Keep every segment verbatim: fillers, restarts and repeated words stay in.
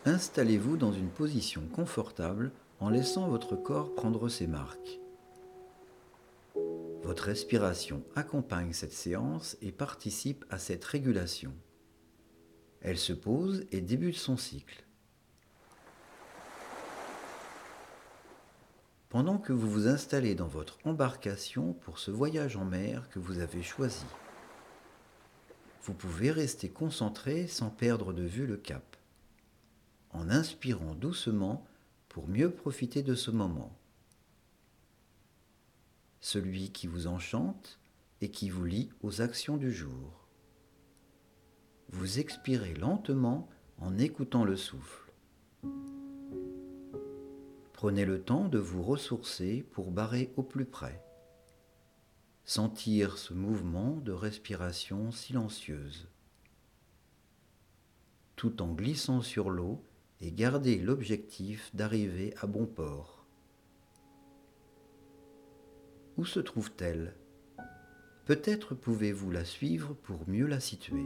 Installez-vous dans une position confortable en laissant votre corps prendre ses marques. Votre respiration accompagne cette séance et participe à cette régulation. Elle se pose et débute son cycle. Pendant que vous vous installez dans votre embarcation pour ce voyage en mer que vous avez choisi, vous pouvez rester concentré sans perdre de vue le cap, en inspirant doucement pour mieux profiter de ce moment. Celui qui vous enchante et qui vous lie aux actions du jour. Vous expirez lentement en écoutant le souffle. Prenez le temps de vous ressourcer pour barrer au plus près. Sentir ce mouvement de respiration silencieuse, tout en glissant sur l'eau et garder l'objectif d'arriver à bon port. Où se trouve-t-elle ? Peut-être pouvez-vous la suivre pour mieux la situer.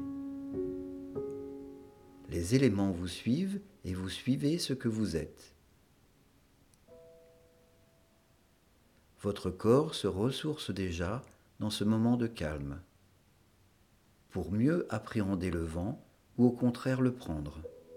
Les éléments vous suivent et vous suivez ce que vous êtes. Votre corps se ressource déjà dans ce moment de calme, pour mieux appréhender le vent ou au contraire le prendre.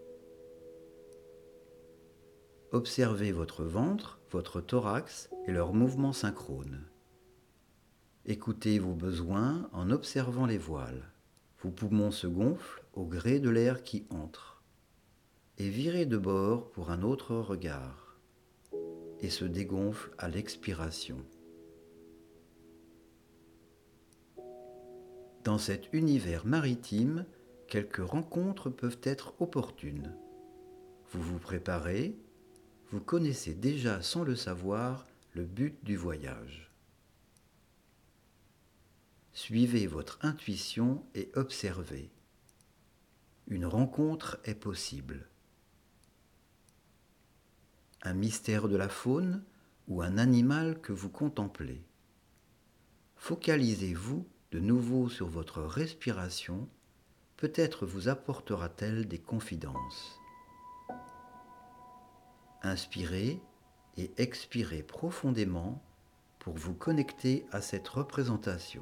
Observez votre ventre, votre thorax et leurs mouvements synchrones. Écoutez vos besoins en observant les voiles. Vos poumons se gonflent au gré de l'air qui entre. Et virez de bord pour un autre regard. Et se dégonflent à l'expiration. Dans cet univers maritime, quelques rencontres peuvent être opportunes. Vous vous préparez, vous connaissez déjà sans le savoir le but du voyage. Suivez votre intuition et observez. Une rencontre est possible. Un mystère de la faune ou un animal que vous contemplez. Focalisez-vous de nouveau sur votre respiration, peut-être vous apportera-t-elle des confidences. Inspirez et expirez profondément pour vous connecter à cette représentation.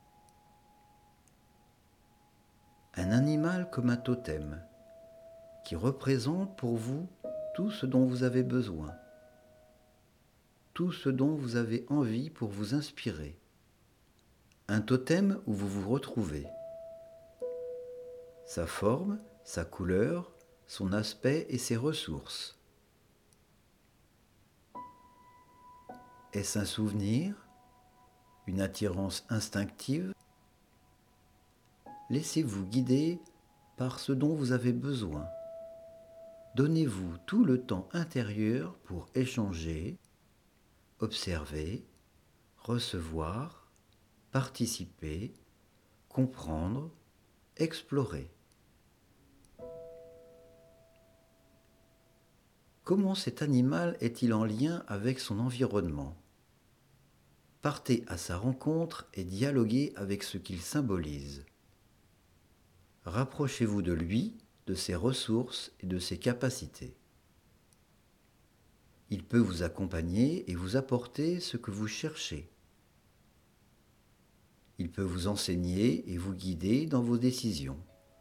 Un animal comme un totem qui représente pour vous tout ce dont vous avez besoin, tout ce dont vous avez envie pour vous inspirer. Un totem où vous vous retrouvez. Sa forme, sa couleur, son aspect et ses ressources. Est-ce un souvenir? Une attirance instinctive? Laissez-vous guider par ce dont vous avez besoin. Donnez-vous tout le temps intérieur pour échanger, observer, recevoir, participer, comprendre, explorer. Comment cet animal est-il en lien avec son environnement? Partez à sa rencontre et dialoguez avec ce qu'il symbolise. Rapprochez-vous de lui, de ses ressources et de ses capacités. Il peut vous accompagner et vous apporter ce que vous cherchez. Il peut vous enseigner et vous guider dans vos décisions.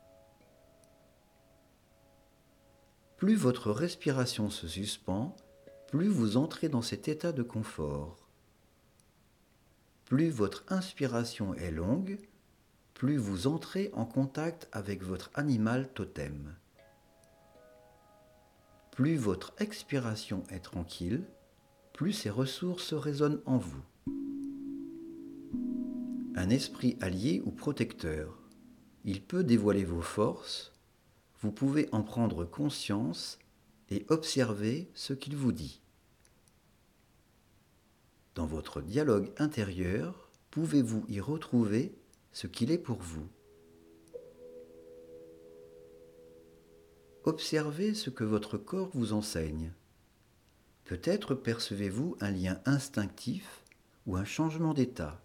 Plus votre respiration se suspend, plus vous entrez dans cet état de confort. Plus votre inspiration est longue, plus vous entrez en contact avec votre animal totem. Plus votre expiration est tranquille, plus ses ressources résonnent en vous. Un esprit allié ou protecteur. Il peut dévoiler vos forces, vous pouvez en prendre conscience et observer ce qu'il vous dit. Dans votre dialogue intérieur, pouvez-vous y retrouver ce qu'il est pour vous? Observez ce que votre corps vous enseigne. Peut-être percevez-vous un lien instinctif ou un changement d'état.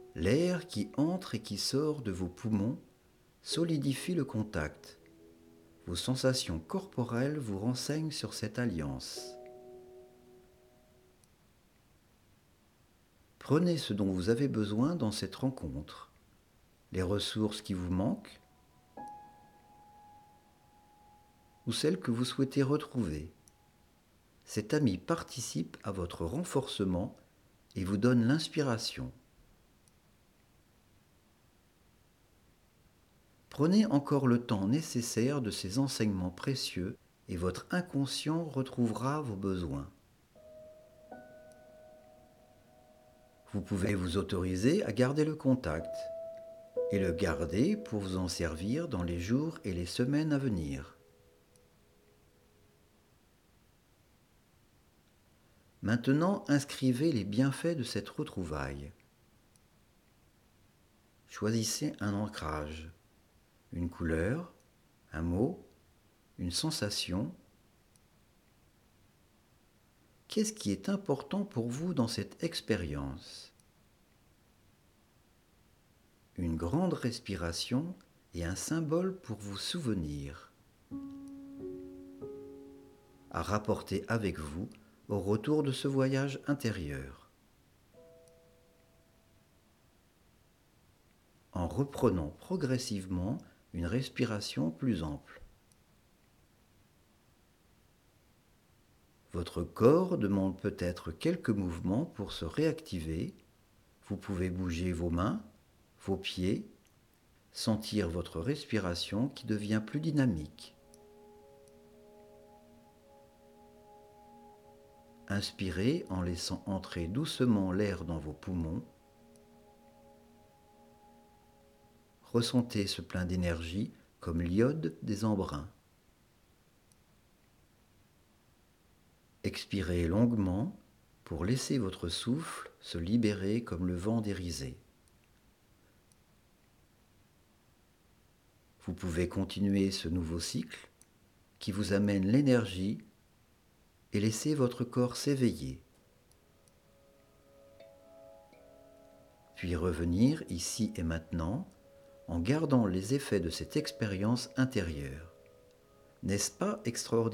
L'air qui entre et qui sort de vos poumons solidifie le contact. Vos sensations corporelles vous renseignent sur cette alliance. Prenez ce dont vous avez besoin dans cette rencontre, les ressources qui vous manquent ou celles que vous souhaitez retrouver. Cet ami participe à votre renforcement et vous donne l'inspiration. Prenez encore le temps nécessaire de ces enseignements précieux et votre inconscient retrouvera vos besoins. Vous pouvez vous autoriser à garder le contact et le garder pour vous en servir dans les jours et les semaines à venir. Maintenant, inscrivez les bienfaits de cette retrouvaille. Choisissez un ancrage, une couleur, un mot, une sensation. Qu'est-ce qui est important pour vous dans cette expérience ? Une grande respiration et un symbole pour vous souvenir, à rapporter avec vous au retour de ce voyage intérieur. En reprenant progressivement une respiration plus ample. Votre corps demande peut-être quelques mouvements pour se réactiver. Vous pouvez bouger vos mains, vos pieds, sentir votre respiration qui devient plus dynamique. Inspirez en laissant entrer doucement l'air dans vos poumons. Ressentez ce plein d'énergie comme l'iode des embruns. Expirez longuement pour laisser votre souffle se libérer comme le vent des risées. Vous pouvez continuer ce nouveau cycle qui vous amène l'énergie et laisser votre corps s'éveiller. Puis revenir ici et maintenant en gardant les effets de cette expérience intérieure. N'est-ce pas extraordinaire ?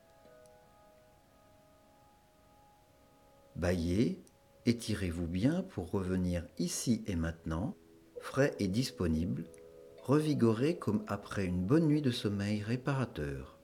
Baillez, étirez-vous bien pour revenir ici et maintenant, frais et disponible, revigoré comme après une bonne nuit de sommeil réparateur.